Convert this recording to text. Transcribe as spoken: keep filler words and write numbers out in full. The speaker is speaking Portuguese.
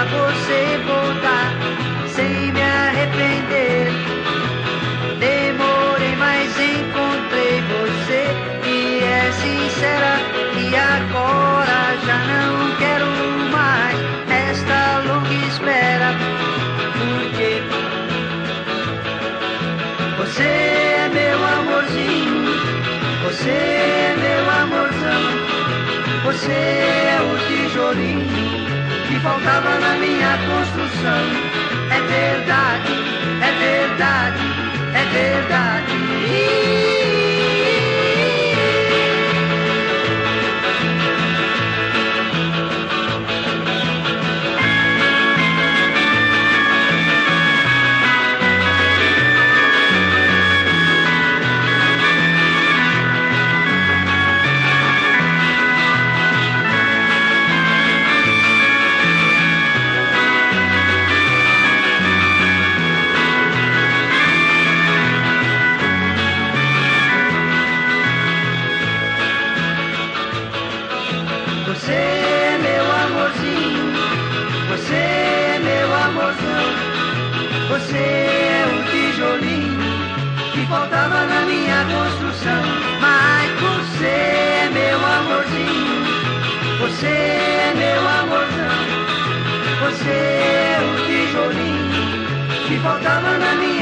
pra você voltar sem me arrepender. Demorei, mas encontrei você e é sincera. E agora já não quero mais esta longa espera, porque você é meu amorzinho, você é meu amorzão. Você é o tijolinho que faltava na minha construção. É verdade, é verdade, é verdade. Você é meu amorzinho, você é meu amorzão. Você é o tijolinho que faltava na minha construção. Mas você é meu amorzinho, você é meu amorzão. Você é o tijolinho que faltava na minha